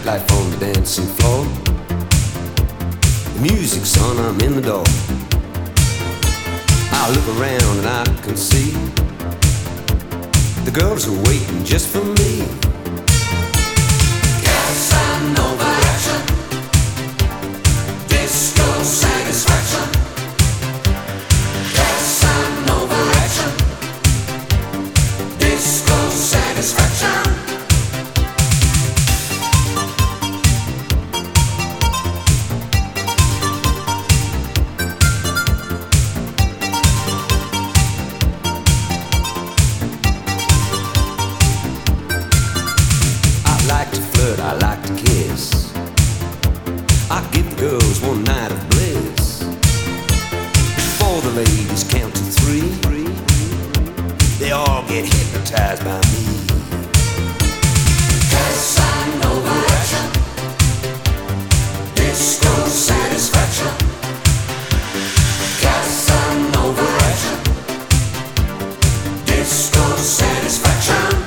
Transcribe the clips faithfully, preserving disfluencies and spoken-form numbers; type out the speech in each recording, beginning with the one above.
nightlife on the dancing floor. The music's on, I'm in the door. I look around and I can see the girls are waiting just for me. Casanova action, disco satisfaction. Casanova action, disco satisfaction. I like to kiss. I give the girls one night of bliss. Before the ladies count to three, they all get hypnotized by me. Casanova action, disco satisfaction. Casanova action, disco satisfaction.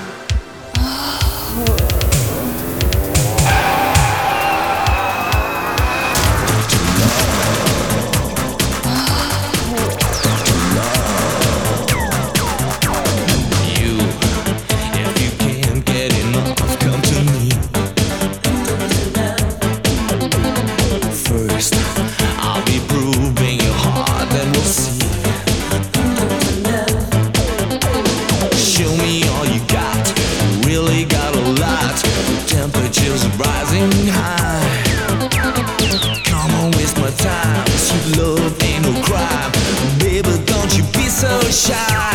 Temperatures rising high. Come on, waste my time. Sweet love ain't no crime. Baby, don't you be so shy.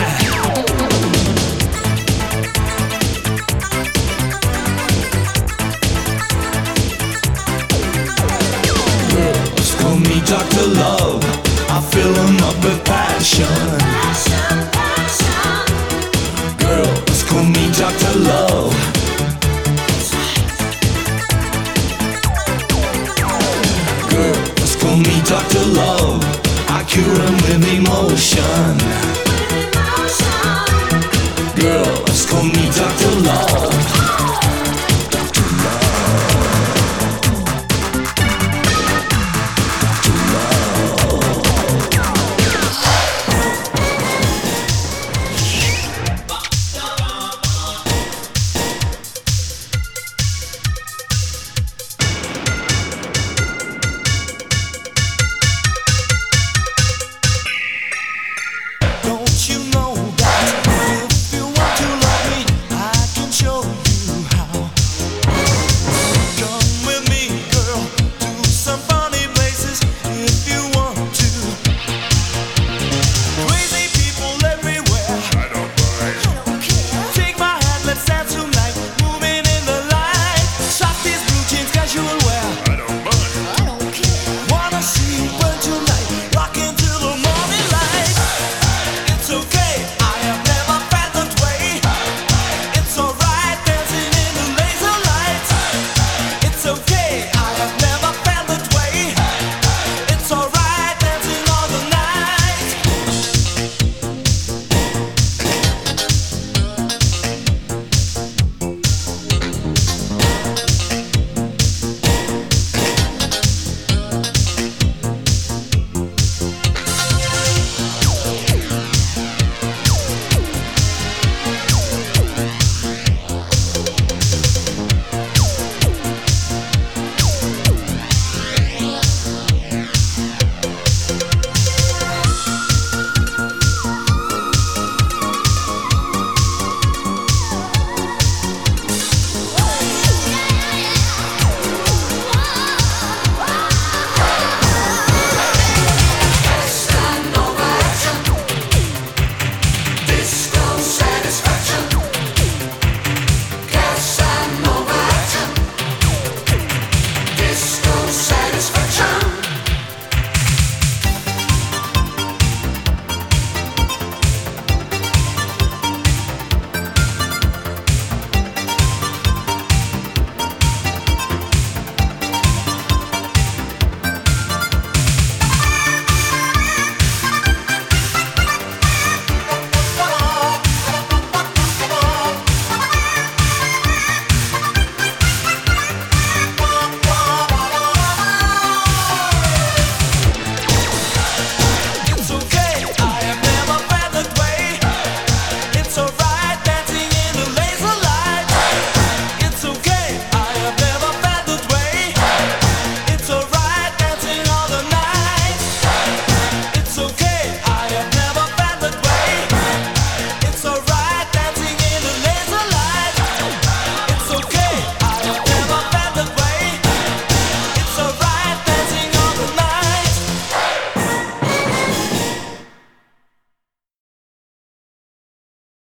Girls call me Doctor Love. I fill them up with passion. Passion, passion. Girls call me Doctor Love. Girls call me Doctor Love. I cure them with emotion.